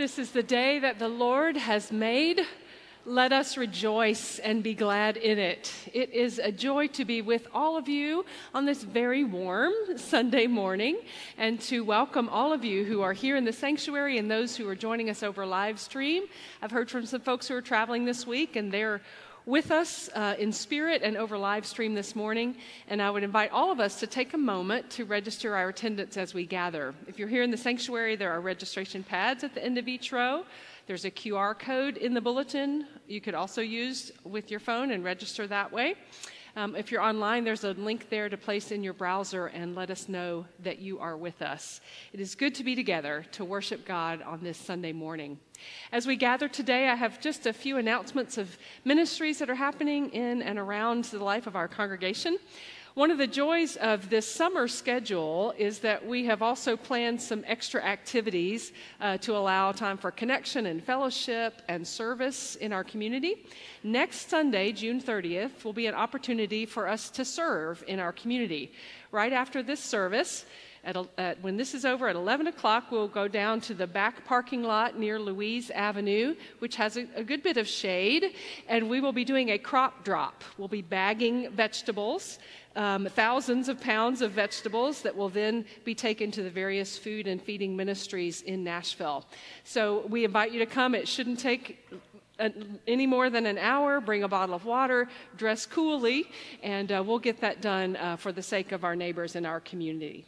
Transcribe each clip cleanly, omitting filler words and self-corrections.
This is the day that the Lord has made. Let us rejoice and be glad in it. It is a joy to be with all of you on this very warm Sunday morning and to welcome all of you who are here in the sanctuary and those who are joining us over live stream. I've heard from some folks who are traveling this week and they're with us in spirit and over live stream this morning, and I would invite all of us to take a moment to register our attendance as we gather. If you're here in the sanctuary, there are registration pads at the end of each row. There's a QR code in the bulletin you could also use with your phone and register that way. If you're online, there's a link there to place in your browser and let us know that you are with us. It is good to be together to worship God on this Sunday morning. As we gather today, I have just a few announcements of ministries that are happening in and around the life of our congregation. One of the joys of this summer schedule is that we have also planned some extra activities to allow time for connection and fellowship and service in our community. Next Sunday, June 30th, will be an opportunity for us to serve in our community. Right after this service, when this is over at 11 o'clock, we'll go down to the back parking lot near Louise Avenue, which has a good bit of shade, and we will be doing a crop drop. We'll be bagging vegetables, thousands of pounds of vegetables that will then be taken to the various food and feeding ministries in Nashville. So we invite you to come. It shouldn't take any more than an hour. Bring a bottle of water, dress coolly, and we'll get that done for the sake of our neighbors in our community.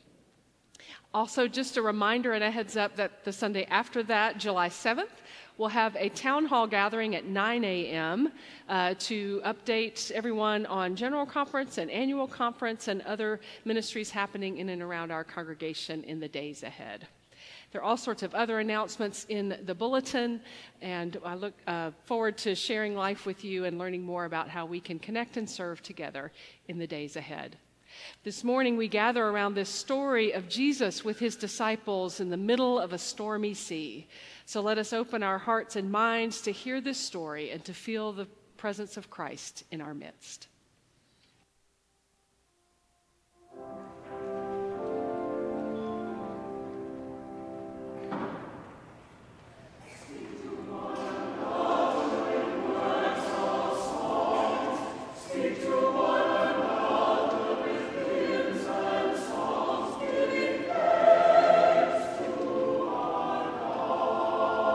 Also, just a reminder and a heads up that the Sunday after that, July 7th, we'll have a town hall gathering at 9 a.m. To update everyone on General Conference and Annual Conference and other ministries happening in and around our congregation in the days ahead. There are all sorts of other announcements in the bulletin, and I look forward to sharing life with you and learning more about how we can connect and serve together in the days ahead. This morning, we gather around this story of Jesus with his disciples in the middle of a stormy sea. So let us open our hearts and minds to hear this story and to feel the presence of Christ in our midst.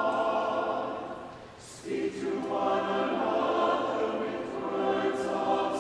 Speak to one another with words of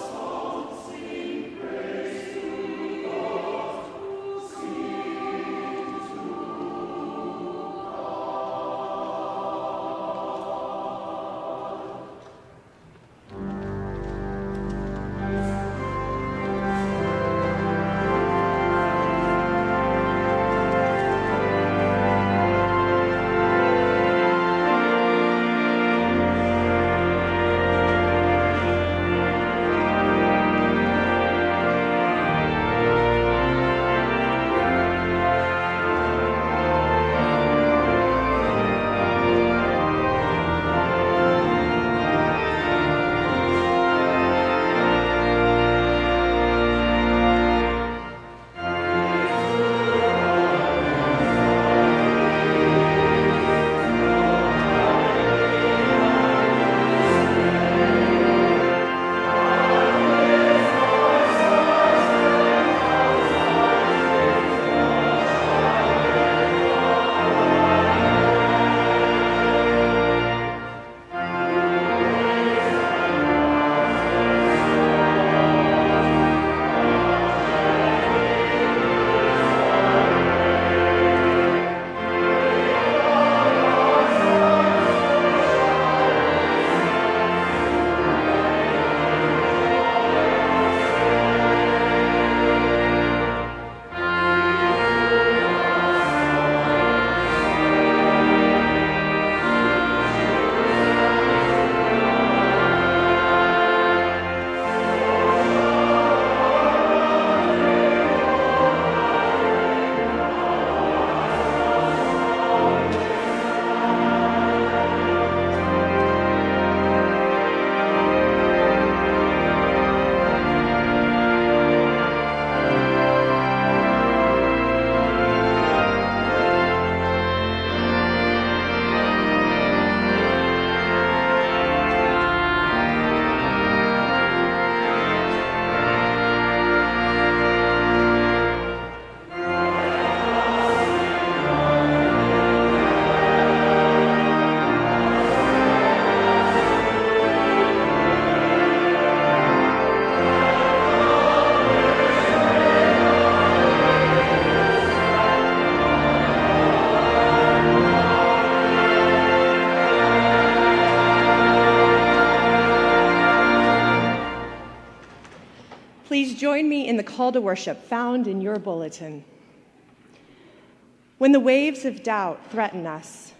Please join me in the call to worship found in your bulletin. When the waves of doubt threaten us,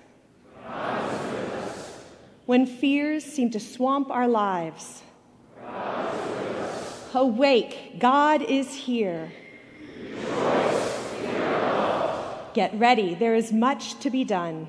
when fears seem to swamp our lives, awake, God is here. Get ready, there is much to be done.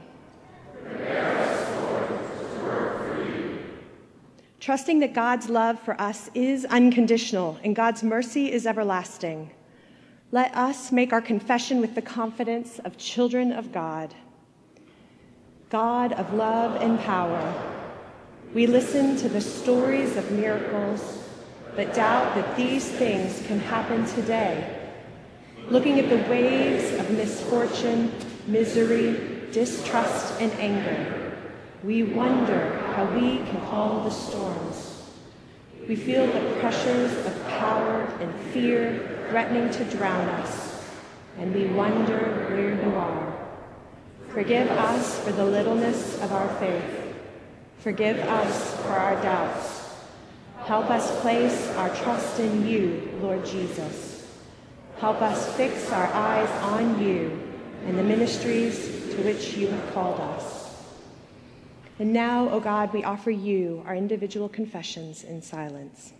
Trusting that God's love for us is unconditional and God's mercy is everlasting. Let us make our confession with the confidence of children of God. God of love and power, we listen to the stories of miracles, but doubt that these things can happen today. Looking at the waves of misfortune, misery, distrust, and anger, we wonder how we can calm the storms. We feel the pressures of power and fear threatening to drown us, and we wonder where you are. Forgive us for the littleness of our faith. Forgive us for our doubts. Help us place our trust in you, Lord Jesus. Help us fix our eyes on you and the ministries to which you have called us. And now, O God, we offer you our individual confessions in silence.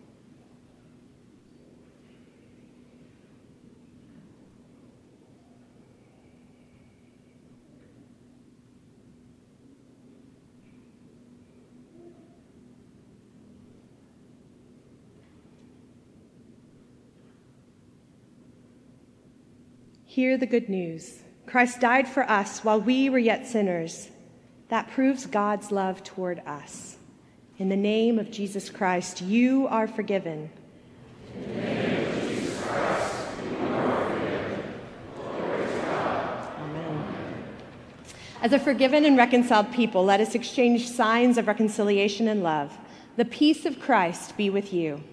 Hear the good news. Christ died for us while we were yet sinners. That proves God's love toward us. In the name of Jesus Christ, you are forgiven. In the name of Jesus Christ, you are forgiven. Glory to God. Amen. As a forgiven and reconciled people, let us exchange signs of reconciliation and love. The peace of Christ be with you.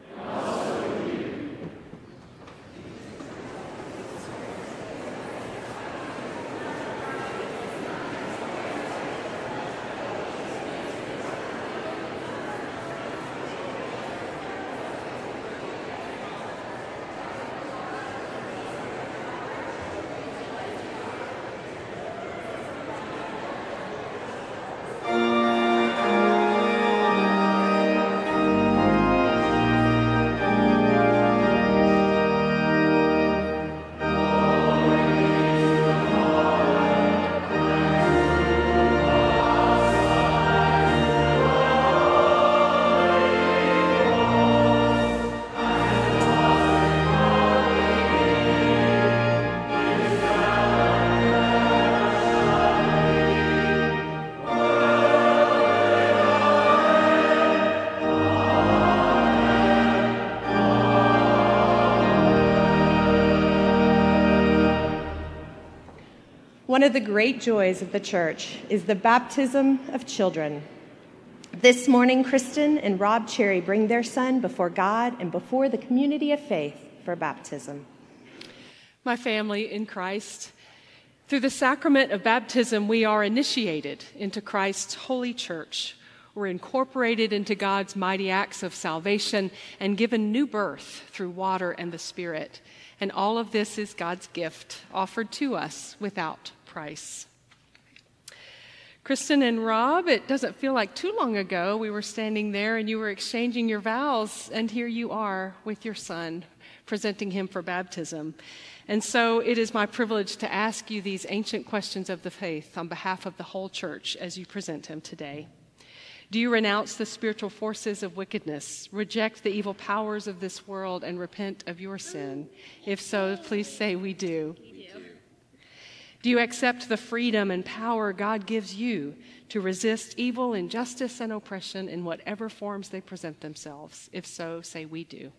One of the great joys of the church is the baptism of children. This morning, Kristen and Rob Cherry bring their son before God and before the community of faith for baptism. My family in Christ, through the sacrament of baptism, we are initiated into Christ's holy church. We're incorporated into God's mighty acts of salvation and given new birth through water and the Spirit. And all of this is God's gift offered to us without price. Kristen and Rob, it doesn't feel like too long ago we were standing there and you were exchanging your vows, and here you are with your son, presenting him for baptism. And so it is my privilege to ask you these ancient questions of the faith on behalf of the whole church as you present him today. Do you renounce the spiritual forces of wickedness, reject the evil powers of this world, and repent of your sin? If so, please say we do. Do you accept the freedom and power God gives you to resist evil, injustice, and oppression in whatever forms they present themselves? If so, say we do.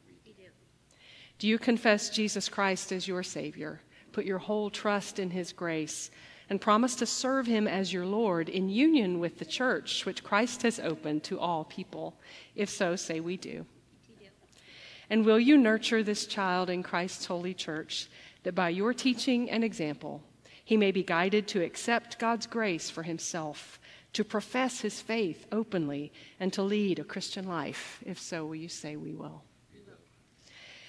Do you confess Jesus Christ as your Savior, put your whole trust in His grace, and promise to serve Him as your Lord in union with the church which Christ has opened to all people? If so, say we do. And will you nurture this child in Christ's holy church, that by your teaching and example, he may be guided to accept God's grace for himself, to profess his faith openly, and to lead a Christian life? If so, will you say we will?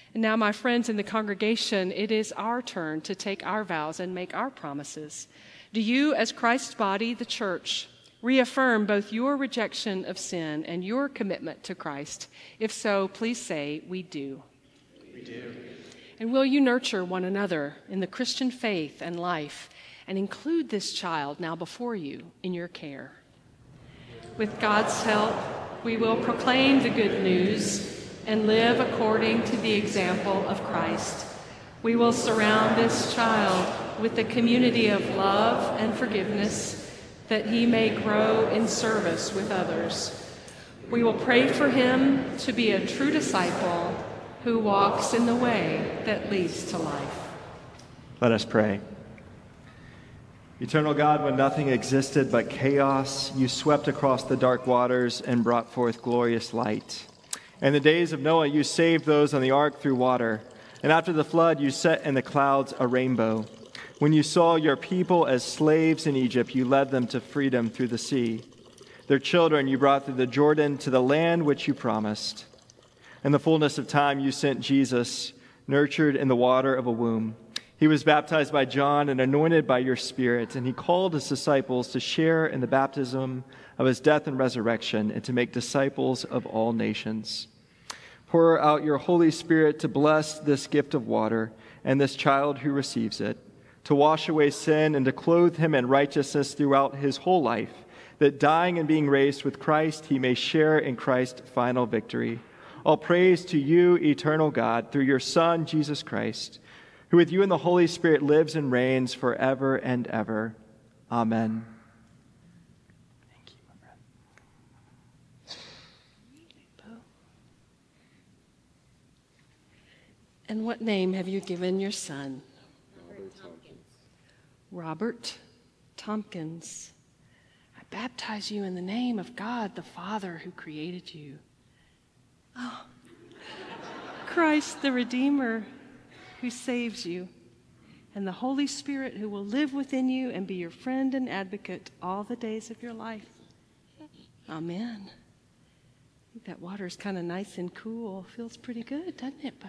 And now, my friends in the congregation, it is our turn to take our vows and make our promises. Do you, as Christ's body, the church, reaffirm both your rejection of sin and your commitment to Christ? If so, please say, "We do." We do. And will you nurture one another in the Christian faith and life and include this child now before you in your care? With God's help, we will proclaim the good news and live according to the example of Christ. We will surround this child with the community of love and forgiveness, that he may grow in service with others. We will pray for him to be a true disciple who walks in the way that leads to life. Let us pray. Eternal God, when nothing existed but chaos, you swept across the dark waters and brought forth glorious light. In the days of Noah, you saved those on the ark through water. And after the flood, you set in the clouds a rainbow. When you saw your people as slaves in Egypt, you led them to freedom through the sea. Their children you brought through the Jordan to the land which you promised. In the fullness of time, you sent Jesus, nurtured in the water of a womb. He was baptized by John and anointed by your Spirit, and he called his disciples to share in the baptism of his death and resurrection and to make disciples of all nations. Pour out your Holy Spirit to bless this gift of water and this child who receives it, to wash away sin and to clothe him in righteousness throughout his whole life, that dying and being raised with Christ, he may share in Christ's final victory. All praise to you, eternal God, through your Son, Jesus Christ, who with you and the Holy Spirit lives and reigns forever and ever. Amen. Thank you, my friend. And what name have you given your son? Robert Tompkins. I baptize you in the name of God, the Father who created you. Oh, Christ the Redeemer who saves you, and the Holy Spirit who will live within you and be your friend and advocate all the days of your life. Amen. I think that water is kind of nice and cool. Feels pretty good, doesn't it, Bo?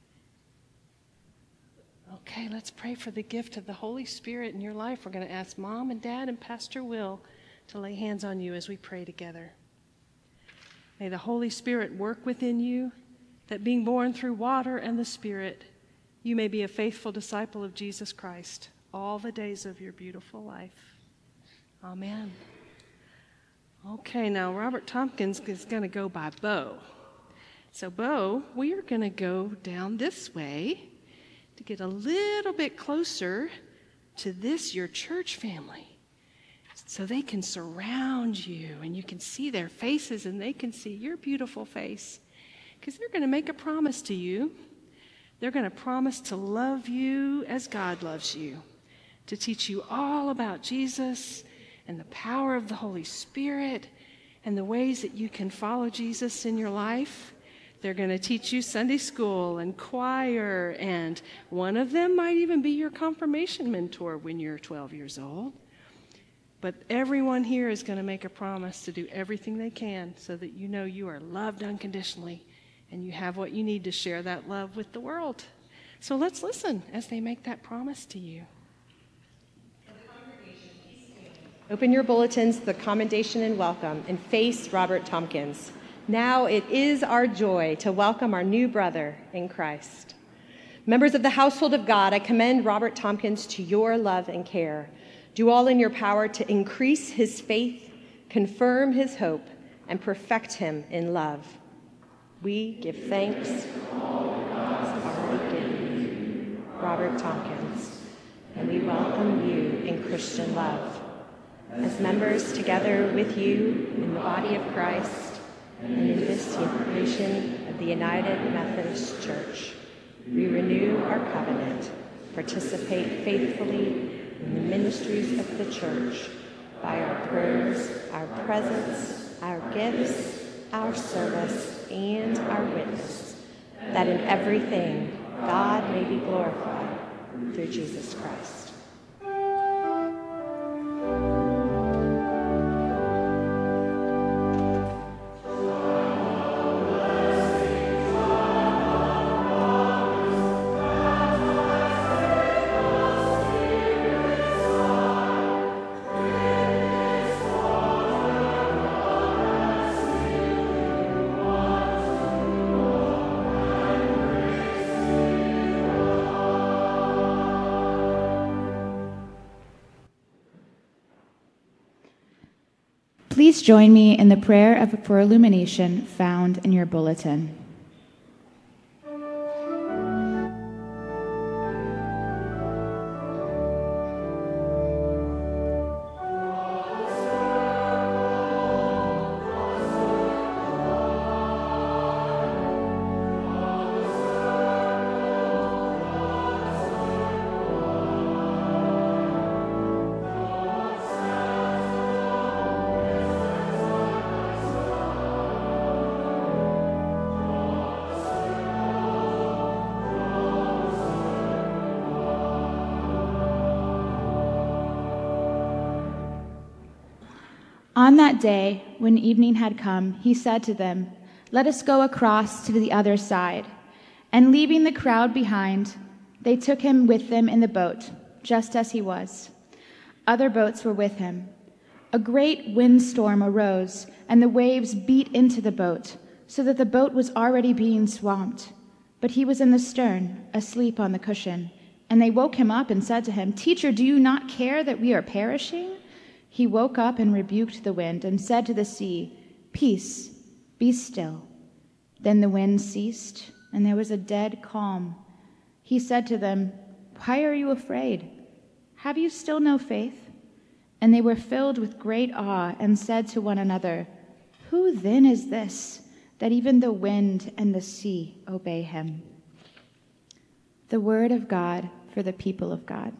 Okay, let's pray for the gift of the Holy Spirit in your life. We're going to ask Mom and Dad and Pastor Will to lay hands on you as we pray together. May the Holy Spirit work within you, that being born through water and the Spirit, you may be a faithful disciple of Jesus Christ all the days of your beautiful life. Amen. Okay, now Robert Tompkins is going to go by Bo. So Bo, we are going to go down this way to get a little bit closer to this, your church family, so they can surround you and you can see their faces and they can see your beautiful face, because they're going to make a promise to you. They're going to promise to love you as God loves you, to teach you all about Jesus and the power of the Holy Spirit and the ways that you can follow Jesus in your life. They're going to teach you Sunday school and choir, and one of them might even be your confirmation mentor when you're 12 years old. But everyone here is going to make a promise to do everything they can so that you know you are loved unconditionally and you have what you need to share that love with the world. So let's listen as they make that promise to you. Open your bulletins to the commendation and welcome and face Robert Tompkins. Now it is our joy to welcome our new brother in Christ. Members of the household of God, I commend Robert Tompkins to your love and care. Do all in your power to increase his faith, confirm his hope, and perfect him in love. We give thanks for all God's already given you, Robert Tompkins, and we welcome you in Christian love. As members together with you in the body of Christ and in this nation of the United Methodist Church, we renew our covenant, participate faithfully in the ministries of the church by our prayers, our presence, our gifts, our service, and our witness, that in everything God may be glorified through Jesus Christ. Please join me in the prayer for illumination found in your bulletin. On that day, when evening had come, he said to them, "Let us go across to the other side." And leaving the crowd behind, they took him with them in the boat, just as he was. Other boats were with him. A great windstorm arose, and the waves beat into the boat, so that the boat was already being swamped. But he was in the stern, asleep on the cushion. And they woke him up and said to him, "Teacher, do you not care that we are perishing?" He woke up and rebuked the wind and said to the sea, "Peace, be still." Then the wind ceased, and there was a dead calm. He said to them, "Why are you afraid? Have you still no faith?" And they were filled with great awe and said to one another, "Who then is this, that even the wind and the sea obey him?" The word of God for the people of God.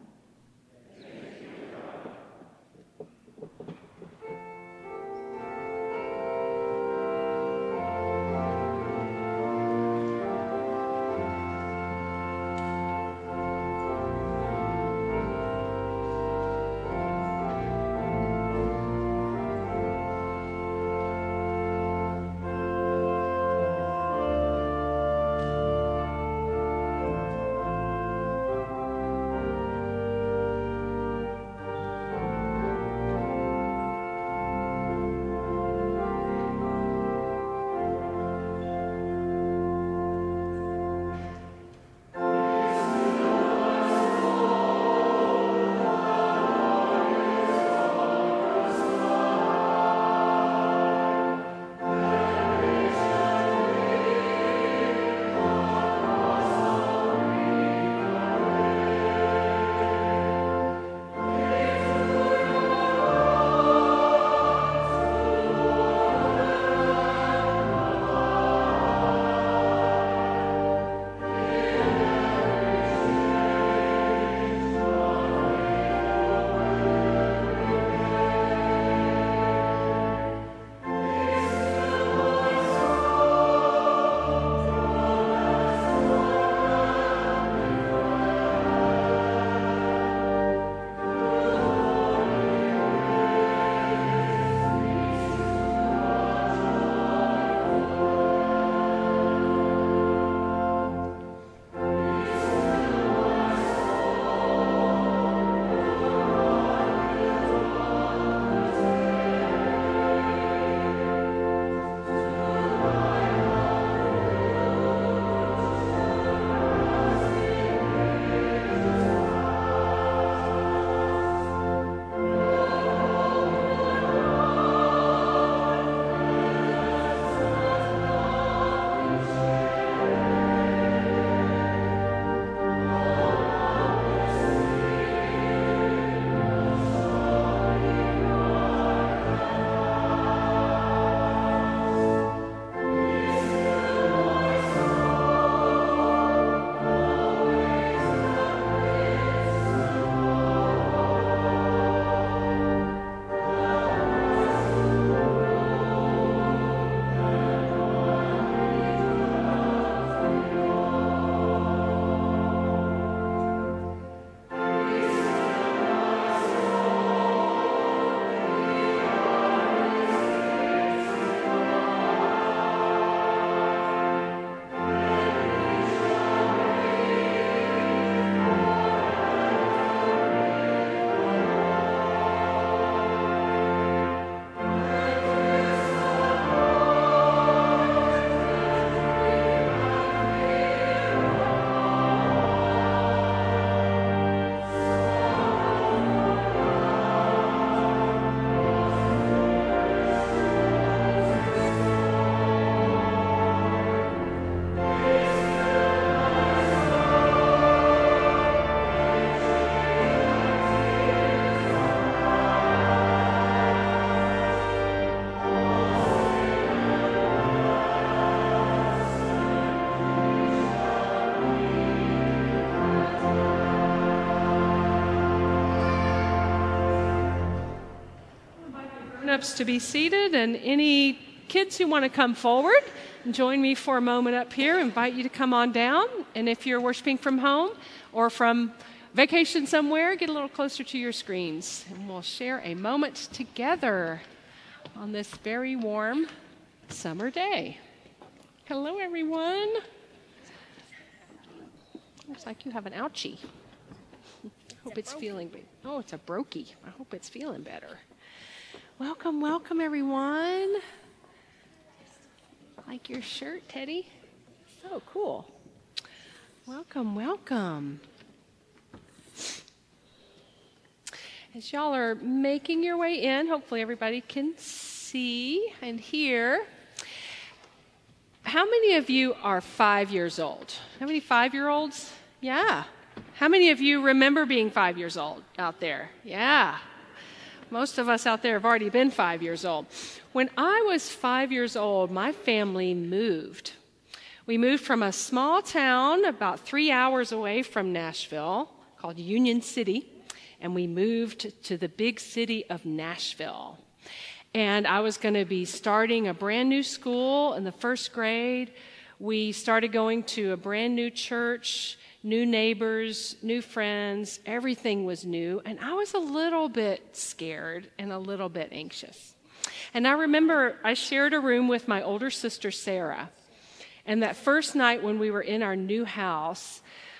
grown-ups to be seated, and any kids who want to come forward and join me for a moment up here, invite you to come on down. And if you're worshiping from home or from vacation somewhere, get a little closer to your screens, and we'll share a moment together on this very warm summer day. Hello, everyone. Looks like you have an ouchie. Hope it's feeling better. Oh, it's a brokey. I hope it's feeling better. Welcome, welcome, everyone. Like your shirt, Teddy? So cool. Welcome, welcome. As y'all are making your way in, hopefully everybody can see and hear. How many of you are 5 years old? How many 5-year-olds? Yeah. How many of you remember being 5 years old out there? Yeah. Most of us out there have already been 5 years old. When I was 5 years old, my family moved. We moved from a small town about 3 hours away from Nashville called Union City, and we moved to the big city of Nashville. And I was going to be starting a brand new school in the first grade. We started going to a brand new church, new neighbors, new friends. Everything was new. And I was a little bit scared and a little bit anxious. And I remember I shared a room with my older sister, Sarah. And that first night when we were in our new house,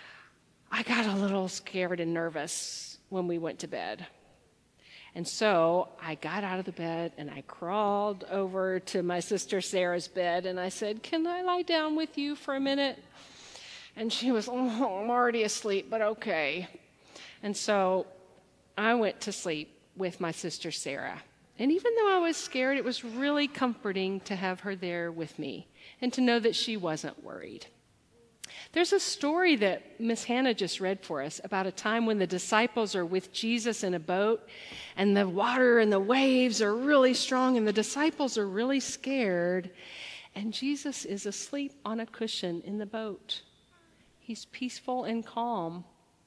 I got a little scared and nervous when we went to bed. And so I got out of the bed and I crawled over to my sister Sarah's bed and I said, "Can I lie down with you for a minute?" And she was, "Oh, I'm already asleep, but okay." And so I went to sleep with my sister Sarah. And even though I was scared, it was really comforting to have her there with me and to know that she wasn't worried. There's a story that Miss Hannah just read for us about a time when the disciples are with Jesus in a boat and the water and the waves are really strong and the disciples are really scared and Jesus is asleep on a cushion in the boat. He's peaceful and calm.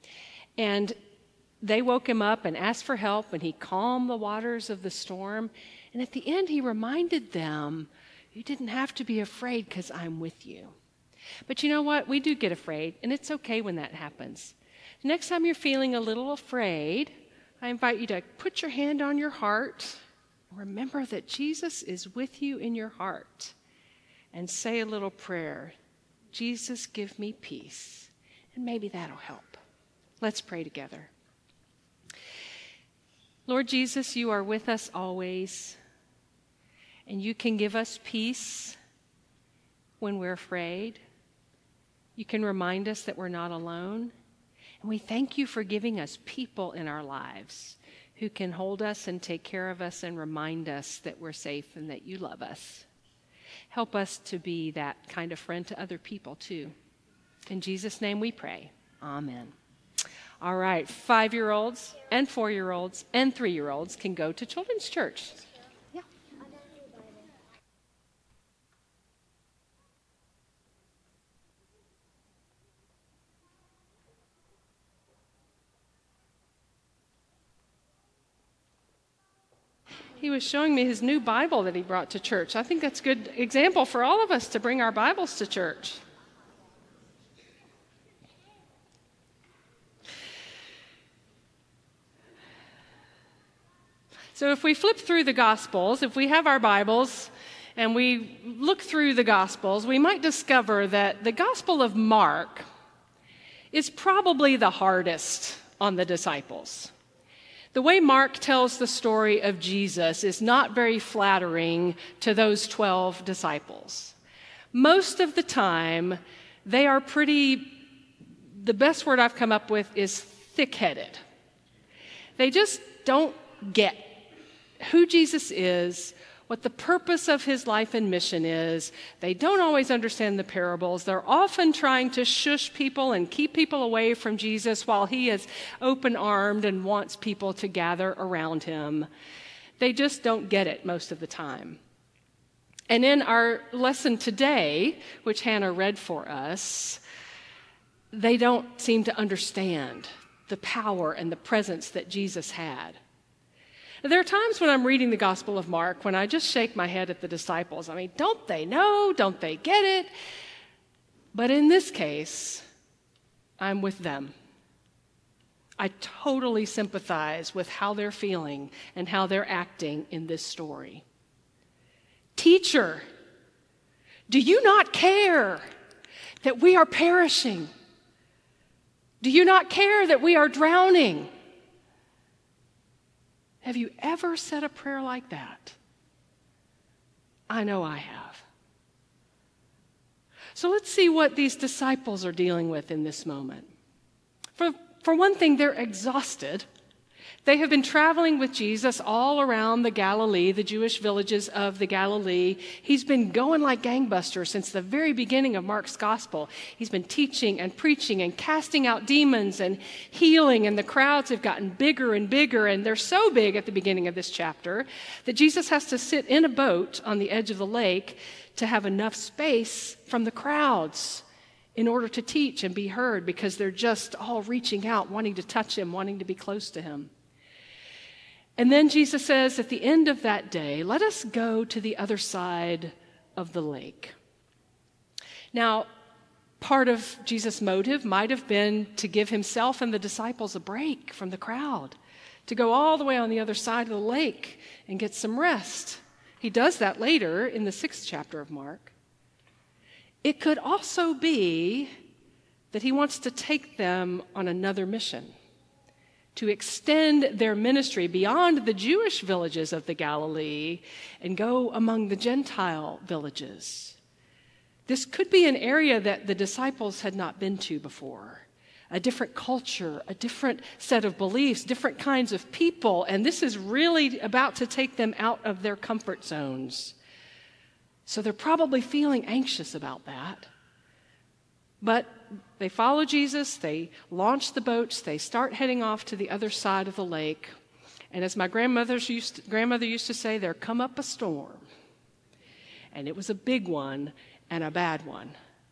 And they woke him up and asked for help and he calmed the waters of the storm. And at the end he reminded them, "You didn't have to be afraid because I'm with you." But you know what? We do get afraid, and it's okay when that happens. Next time you're feeling a little afraid, I invite you to put your hand on your heart. Remember that Jesus is with you in your heart. And say a little prayer. "Jesus, give me peace." And maybe that'll help. Let's pray together. Lord Jesus, you are with us always, and you can give us peace when we're afraid. You can remind us that we're not alone. And we thank you for giving us people in our lives who can hold us and take care of us and remind us that we're safe and that you love us. Help us to be that kind of friend to other people too. In Jesus' name we pray. Amen. All right, 5-year-olds and 4-year-olds and 3-year-olds can go to Children's Church. Yeah. He was showing me his new Bible that he brought to church. I think that's a good example for all of us to bring our Bibles to church. So if we flip through the Gospels, if we have our Bibles and we look through the Gospels, we might discover that the Gospel of Mark is probably the hardest on the disciples. The way Mark tells the story of Jesus is not very flattering to those 12 disciples. Most of the time, they are the best word I've come up with is thick-headed. They just don't get who Jesus is, what the purpose of his life and mission is. They don't always understand the parables. They're often trying to shush people and keep people away from Jesus while he is open-armed and wants people to gather around him. They just don't get it most of the time. And in our lesson today, which Hannah read for us, they don't seem to understand the power and the presence that Jesus had. There are times when I'm reading the Gospel of Mark when I just shake my head at the disciples. I mean, don't they know? Don't they get it? But in this case, I'm with them. I totally sympathize with how they're feeling and how they're acting in this story. Teacher, do you not care that we are perishing? Do you not care that we are drowning? Have you ever said a prayer like that? I know I have. So let's see what these disciples are dealing with in this moment. For one thing, they're exhausted. They have been traveling with Jesus all around the Galilee, the Jewish villages of the Galilee. He's been going like gangbusters since the very beginning of Mark's gospel. He's been teaching and preaching and casting out demons and healing, and the crowds have gotten bigger and bigger, and they're so big at the beginning of this chapter that Jesus has to sit in a boat on the edge of the lake to have enough space from the crowds in order to teach and be heard, because they're just all reaching out, wanting to touch him, wanting to be close to him. And then Jesus says at the end of that day, let us go to the other side of the lake. Now, part of Jesus' motive might have been to give himself and the disciples a break from the crowd, to go all the way on the other side of the lake and get some rest. He does that later in the 6th chapter of Mark. It could also be that he wants to take them on another mission, to extend their ministry beyond the Jewish villages of the Galilee and go among the Gentile villages. This could be an area that the disciples had not been to before, a different culture, a different set of beliefs, different kinds of people, and this is really about to take them out of their comfort zones. So they're probably feeling anxious about that. But they follow Jesus, they launch the boats, they start heading off to the other side of the lake. And as my grandmother used to say, there come up a storm. And it was a big one and a bad one.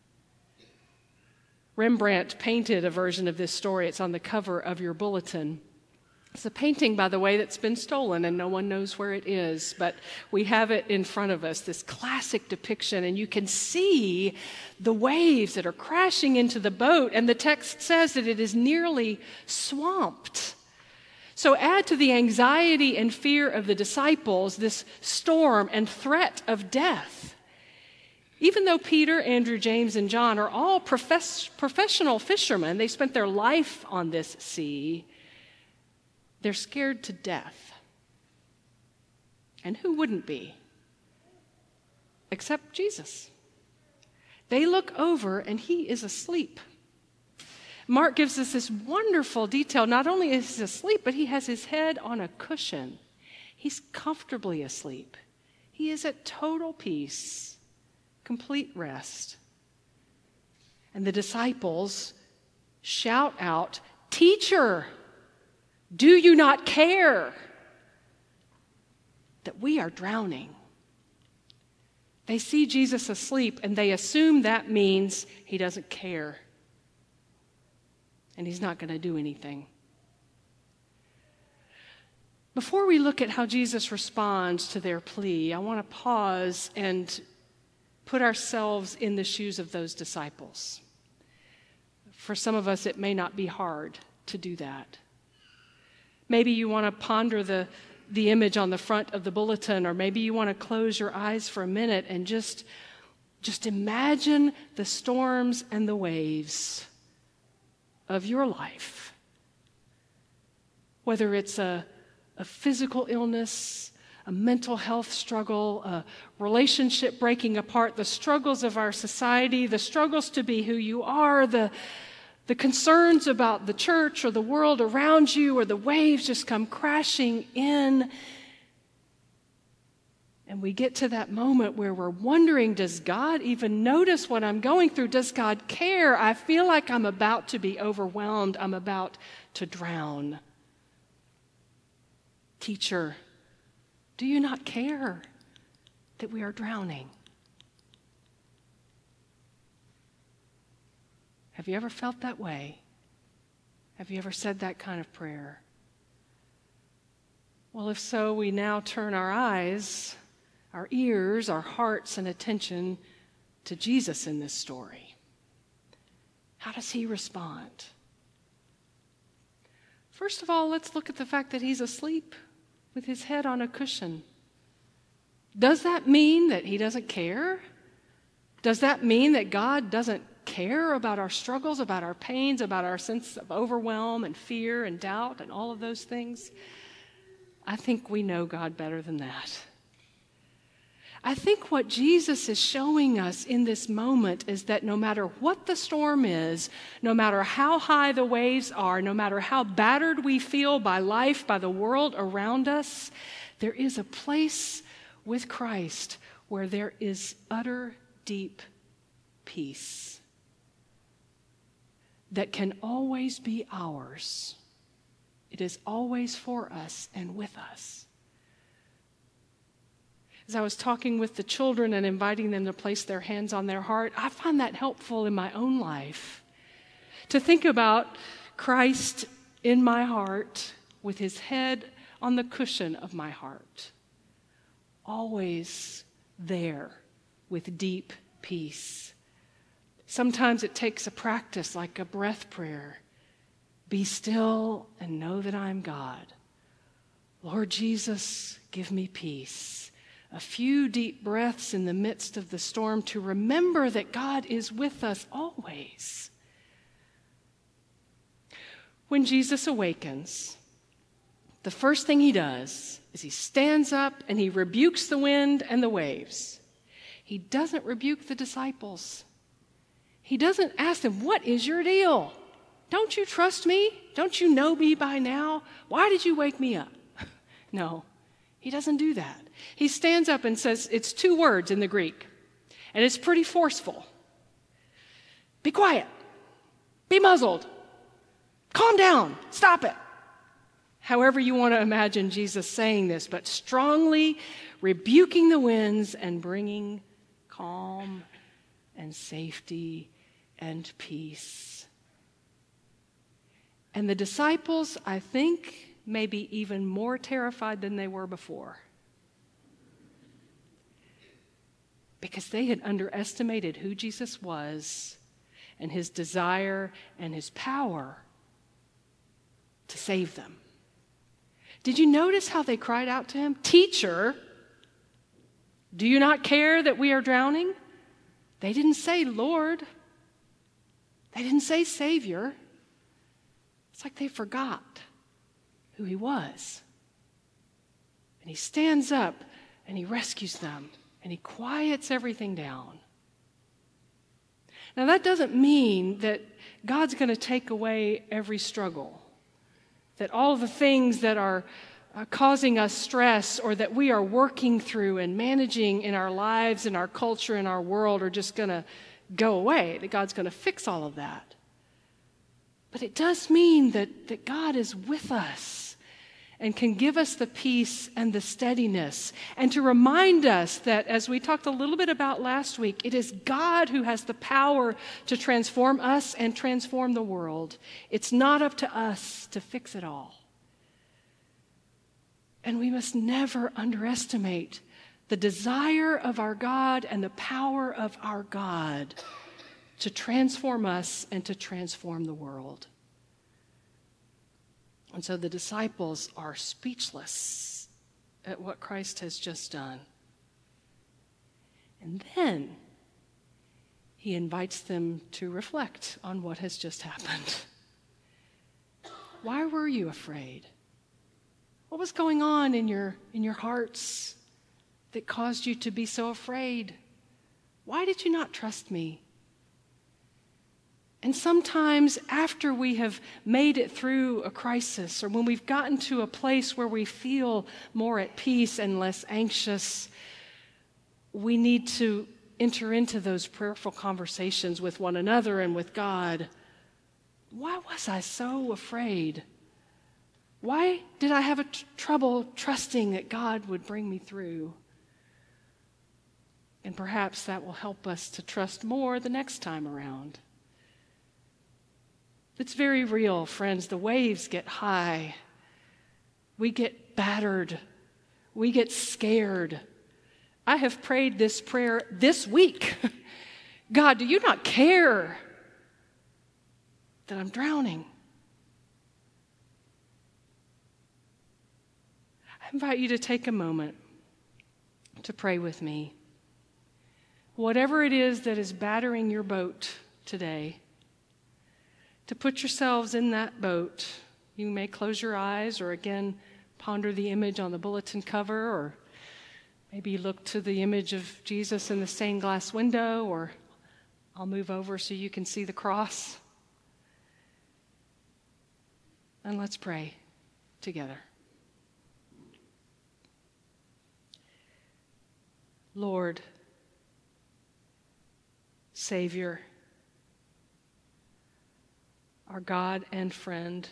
Rembrandt painted a version of this story. It's on the cover of your bulletin. It's a painting, by the way, that's been stolen and no one knows where it is, but we have it in front of us, this classic depiction, and you can see the waves that are crashing into the boat, and the text says that it is nearly swamped. So add to the anxiety and fear of the disciples this storm and threat of death. Even though Peter, Andrew, James, and John are all professional fishermen, they spent their life on this sea, they're scared to death. And who wouldn't be? Except Jesus. They look over and he is asleep. Mark gives us this wonderful detail. Not only is he asleep, but he has his head on a cushion. He's comfortably asleep. He is at total peace, complete rest. And the disciples shout out, "Teacher, do you not care that we are drowning?" They see Jesus asleep and they assume that means he doesn't care and he's not going to do anything. Before we look at how Jesus responds to their plea, I want to pause and put ourselves in the shoes of those disciples. For some of us, it may not be hard to do that. Maybe you want to ponder the image on the front of the bulletin, or maybe you want to close your eyes for a minute and just imagine the storms and the waves of your life. Whether it's a physical illness, a mental health struggle, a relationship breaking apart, the struggles of our society, the struggles to be who you are, the concerns about the church or the world around you, or the waves just come crashing in. And we get to that moment where we're wondering, does God even notice what I'm going through? Does God care? I feel like I'm about to be overwhelmed. I'm about to drown. Teacher, do you not care that we are drowning? Have you ever felt that way? Have you ever said that kind of prayer? Well, if so, we now turn our eyes, our ears, our hearts, and attention to Jesus in this story. How does he respond? First of all, let's look at the fact that he's asleep with his head on a cushion. Does that mean that he doesn't care? Does that mean that God doesn't care about our struggles, about our pains, about our sense of overwhelm and fear and doubt and all of those things? I think we know God better than that. I think what Jesus is showing us in this moment is that no matter what the storm is, no matter how high the waves are, no matter how battered we feel by life, by the world around us, there is a place with Christ where there is utter, deep peace that can always be ours. It is always for us and with us. As I was talking with the children and inviting them to place their hands on their heart, I find that helpful in my own life. To think about Christ in my heart with his head on the cushion of my heart. Always there with deep peace. Sometimes it takes a practice like a breath prayer. Be still and know that I'm God. Lord Jesus, give me peace. A few deep breaths in the midst of the storm to remember that God is with us always. When Jesus awakens, the first thing he does is he stands up and he rebukes the wind and the waves. He doesn't rebuke the disciples. He doesn't ask them, what is your deal? Don't you trust me? Don't you know me by now? Why did you wake me up? No, he doesn't do that. He stands up and says, it's 2 words in the Greek, and it's pretty forceful. Be quiet. Be muzzled. Calm down. Stop it. However you want to imagine Jesus saying this, but strongly rebuking the winds and bringing calm and safety and peace. And the disciples, I think, may be even more terrified than they were before. Because they had underestimated who Jesus was and his desire and his power to save them. Did you notice how they cried out to him? Teacher, do you not care that we are drowning? They didn't say Lord. They didn't say Savior. It's like they forgot who he was. And he stands up and he rescues them and he quiets everything down. Now that doesn't mean that God's going to take away every struggle, that all the things that are causing us stress or that we are working through and managing in our lives, in our culture, in our world are just going to go away, that God's going to fix all of that. But it does mean that God is with us and can give us the peace and the steadiness, and to remind us that, as we talked a little bit about last week, it is God who has the power to transform us and transform the world. It's not up to us to fix it all. And we must never underestimate the desire of our God and the power of our God to transform us and to transform the world. And so the disciples are speechless at what Christ has just done. And then he invites them to reflect on what has just happened. Why were you afraid? What was going on in your hearts that caused you to be so afraid? Why did you not trust me? And sometimes after we have made it through a crisis, or when we've gotten to a place where we feel more at peace and less anxious, we need to enter into those prayerful conversations with one another and with God. Why was I so afraid? Why did I have trouble trusting that God would bring me through? And perhaps that will help us to trust more the next time around. It's very real, friends. The waves get high. We get get battered. We get scared. I have prayed this prayer this week. God, do you not care that I'm drowning? I invite you to take a moment to pray with me. Whatever it is that is battering your boat today, to put yourselves in that boat. You may close your eyes or again ponder the image on the bulletin cover, or maybe look to the image of Jesus in the stained glass window, or I'll move over so you can see the cross. And let's pray together. Lord, Savior, our God and friend,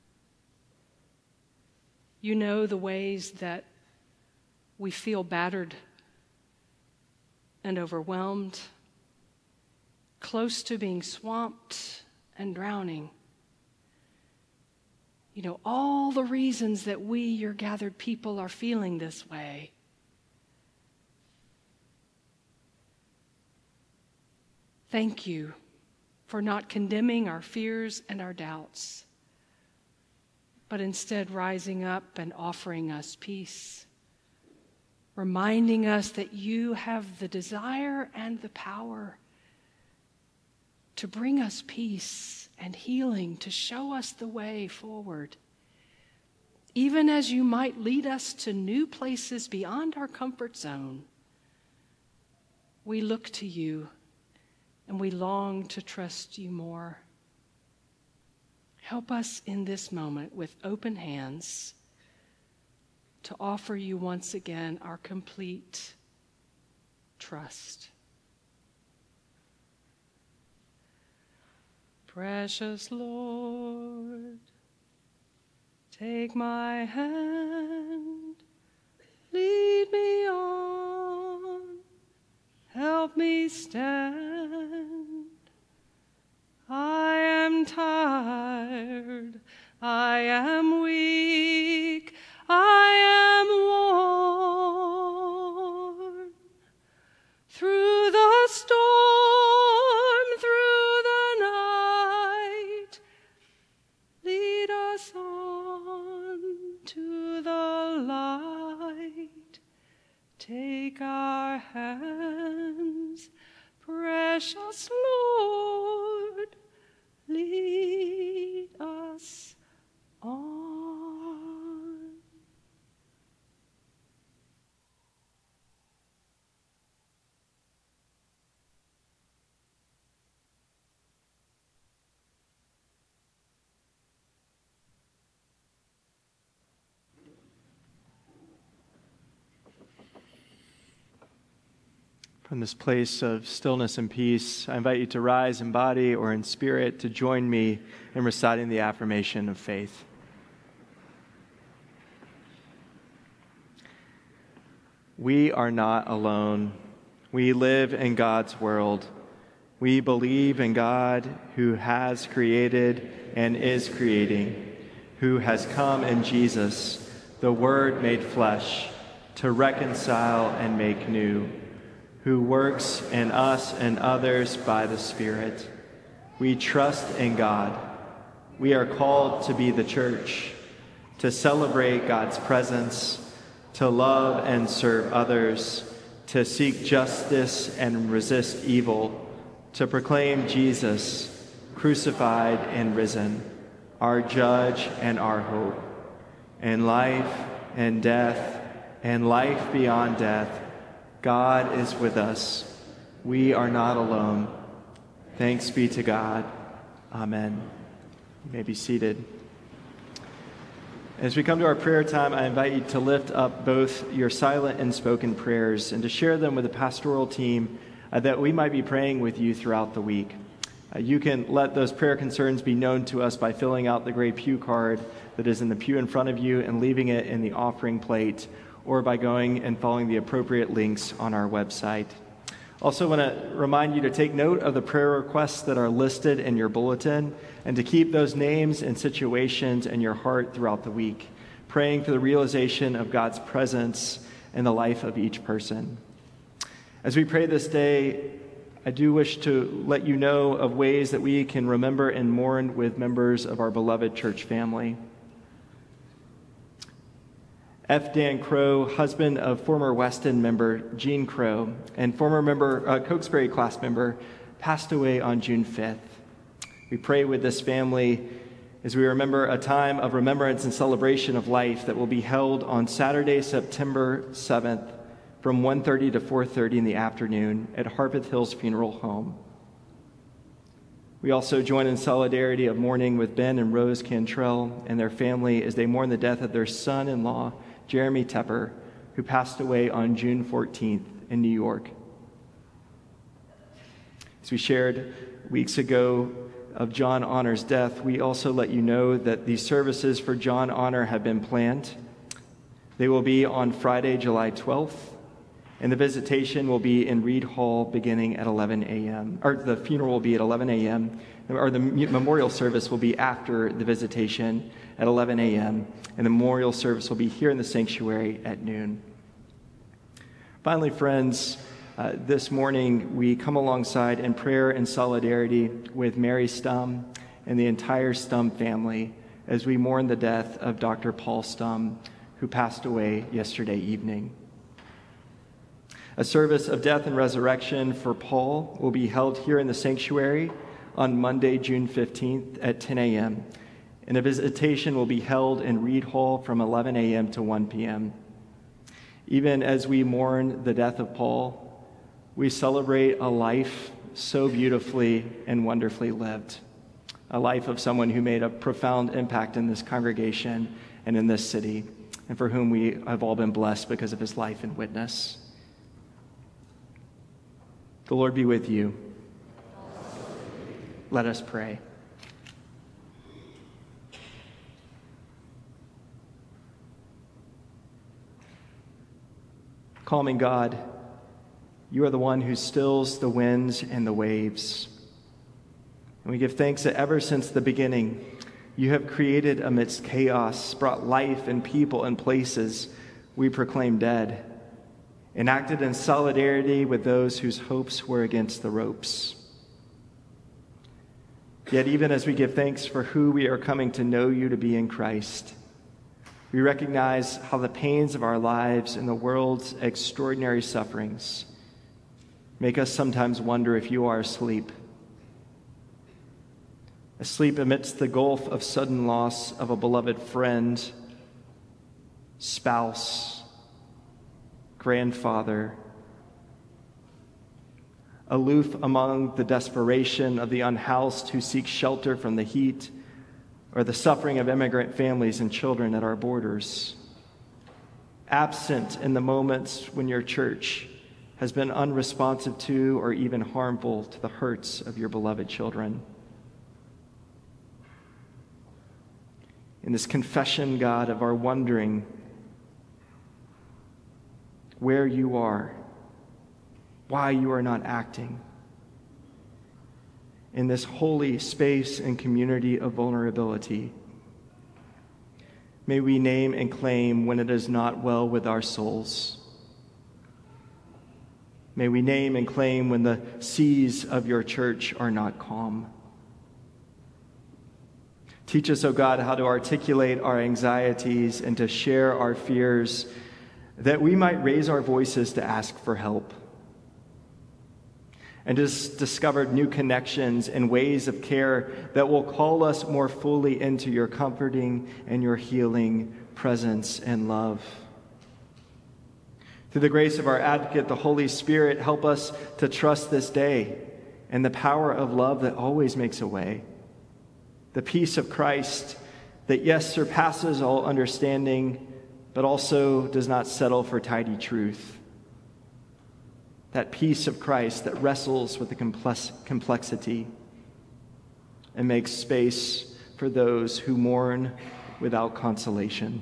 you know the ways that we feel battered and overwhelmed, close to being swamped and drowning. You know all the reasons that we, your gathered people, are feeling this way. Thank you for not condemning our fears and our doubts, but instead rising up and offering us peace, reminding us that you have the desire and the power to bring us peace and healing, to show us the way forward. Even as you might lead us to new places beyond our comfort zone, we look to you and we long to trust you more. Help us in this moment with open hands to offer you once again our complete trust. Precious Lord, take my hand, lead me on, help me stand. I am tired, I am weak, I am worn. Through the storm, through the night, lead us on to the light. Take our hands, precious Lord, lead us on. From this place of stillness and peace, I invite you to rise in body or in spirit to join me in reciting the affirmation of faith. We are not alone. We live in God's world. We believe in God who has created and is creating, who has come in Jesus, the Word made flesh, to reconcile and make new, who works in us and others by the Spirit. We trust in God. We are called to be the church, to celebrate God's presence, to love and serve others, to seek justice and resist evil, to proclaim Jesus, crucified and risen, our judge and our hope. In life and death and life beyond death, God is with us. We are not alone. Thanks be to God. Amen. You may be seated. As we come to our prayer time, I invite you to lift up both your silent and spoken prayers and to share them with the pastoral team that we might be praying with you throughout the week. You can let those prayer concerns be known to us by filling out the gray pew card that is in the pew in front of you and leaving it in the offering plate, or by going and following the appropriate links on our website. Also want to remind you to take note of the prayer requests that are listed in your bulletin and to keep those names and situations in your heart throughout the week. praying for the realization of God's presence in the life of each person. As we pray this day, I do wish to let you know of ways that we can remember and mourn with members of our beloved church family. F. Dan Crow, husband of former Weston member Gene Crow and former Cokesbury class member, passed away on June 5th. We pray with this family as we remember a time of remembrance and celebration of life that will be held on Saturday, September 7th from 1:30 to 4:30 in the afternoon at Harpeth Hills Funeral Home. We also join in solidarity of mourning with Ben and Rose Cantrell and their family as they mourn the death of their son-in-law, Jeremy Tepper, who passed away on June 14th in New York. As we shared weeks ago of John Honor's death, we also let you know that the services for John Honor have been planned. They will be on Friday, July 12th, and the visitation will be in Reed Hall beginning at 11 a.m. Or the funeral will be at 11 a.m., or the memorial service will be after the visitation at 11 a.m., and the memorial service will be here in the sanctuary at noon. Finally, friends, this morning we come alongside in prayer and solidarity with Mary Stum and the entire Stum family as we mourn the death of Dr. Paul Stum, who passed away yesterday evening. A service of death and resurrection for Paul will be held here in the sanctuary on Monday, June 15th at 10 a.m., and a visitation will be held in Reed Hall from 11 a.m. to 1 p.m. Even as we mourn the death of Paul, we celebrate a life so beautifully and wonderfully lived, a life of someone who made a profound impact in this congregation and in this city, and for whom we have all been blessed because of his life and witness. The Lord be with you. Let us pray. Calming God, you are the one who stills the winds and the waves. And we give thanks that ever since the beginning, you have created amidst chaos, brought life and people and places we proclaim dead, and acted in solidarity with those whose hopes were against the ropes. Yet even as we give thanks for who we are coming to know you to be in Christ, we recognize how the pains of our lives and the world's extraordinary sufferings make us sometimes wonder if you are asleep amidst the gulf of sudden loss of a beloved friend, spouse, grandfather, aloof among the desperation of the unhoused who seek shelter from the heat, or the suffering of immigrant families and children at our borders, absent in the moments when your church has been unresponsive to or even harmful to the hurts of your beloved children. In this confession, God, of our wondering where you are, why you are not acting, in this holy space and community of vulnerability, may we name and claim when it is not well with our souls. May we name and claim when the seas of your church are not calm. Teach us, O God, how to articulate our anxieties and to share our fears, that we might raise our voices to ask for help and to discover new connections and ways of care that will call us more fully into your comforting and your healing presence and love. Through the grace of our advocate, the Holy Spirit, help us to trust this day and the power of love that always makes a way. The peace of Christ that, yes, surpasses all understanding, but also does not settle for tidy truth. That peace of Christ that wrestles with the complexity and makes space for those who mourn without consolation.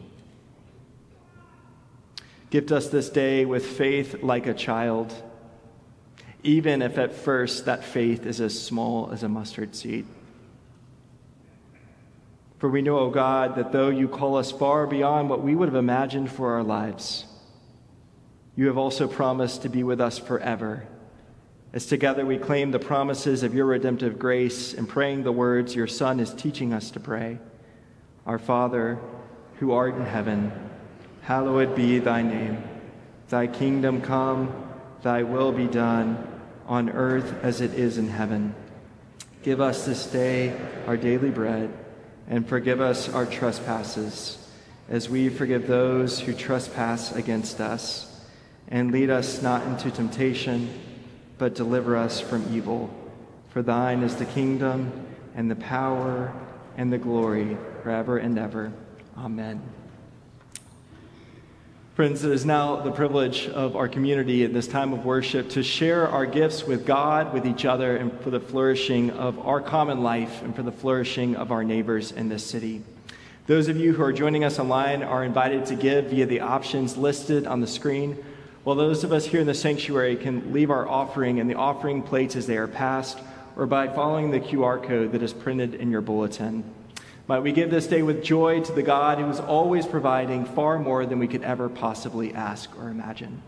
Gift us this day with faith like a child, even if at first that faith is as small as a mustard seed. For we know, O God, that though you call us far beyond what we would have imagined for our lives, you have also promised to be with us forever, as together we claim the promises of your redemptive grace and praying the words your Son is teaching us to pray. Our Father, who art in heaven, hallowed be thy name. Thy kingdom come, thy will be done, on earth as it is in heaven. Give us this day our daily bread, and forgive us our trespasses, as we forgive those who trespass against us. And lead us not into temptation, but deliver us from evil. For thine is the kingdom, and the power, and the glory, forever and ever. Amen. Friends, it is now the privilege of our community at this time of worship to share our gifts with God, with each other, and for the flourishing of our common life and for the flourishing of our neighbors in this city. Those of you who are joining us online are invited to give via the options listed on the screen, while those of us here in the sanctuary can leave our offering in the offering plates as they are passed, or by following the QR code that is printed in your bulletin. Might we give this day with joy to the God who is always providing far more than we could ever possibly ask or imagine.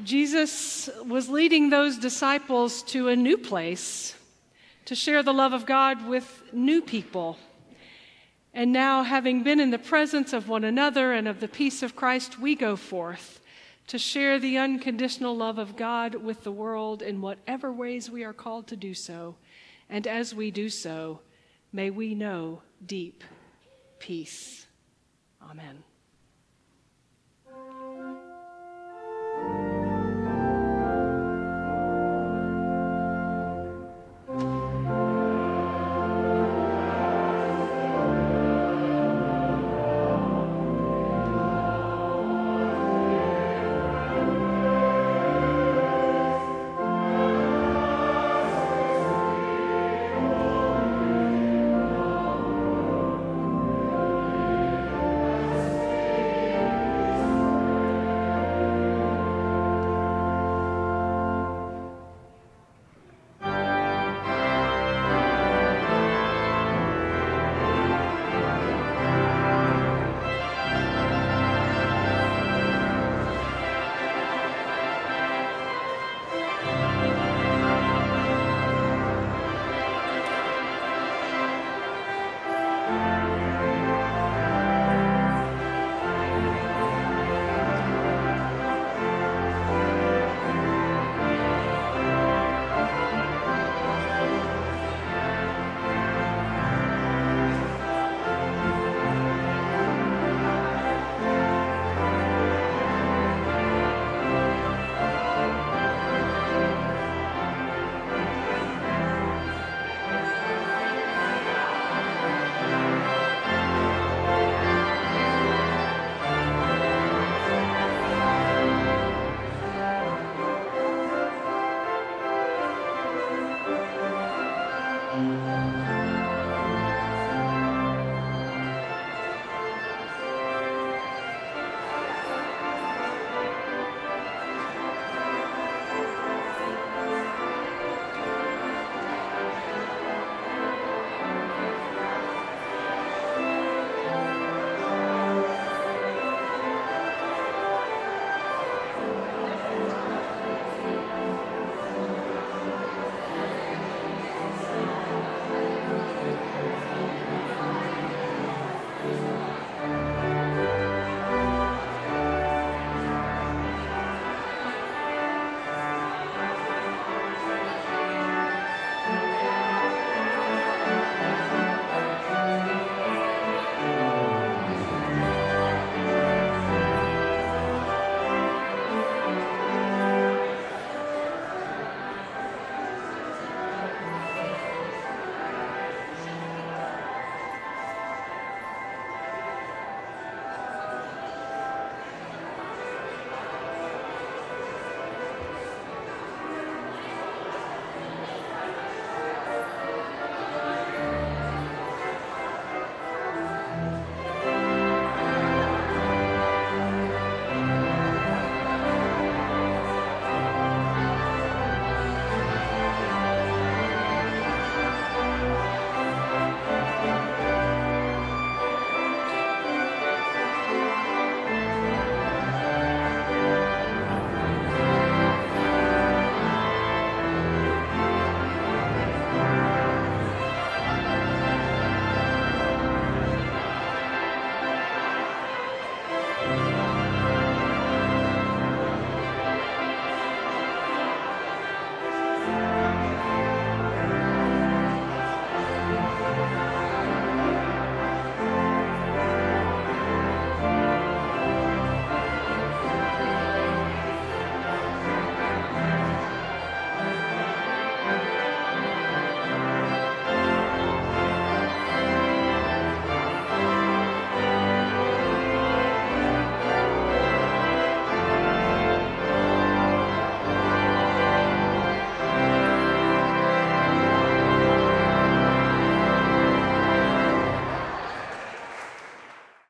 Jesus was leading those disciples to a new place, to share the love of God with new people. And now, having been in the presence of one another and of the peace of Christ, we go forth to share the unconditional love of God with the world in whatever ways we are called to do so. And as we do so, may we know deep peace. Amen.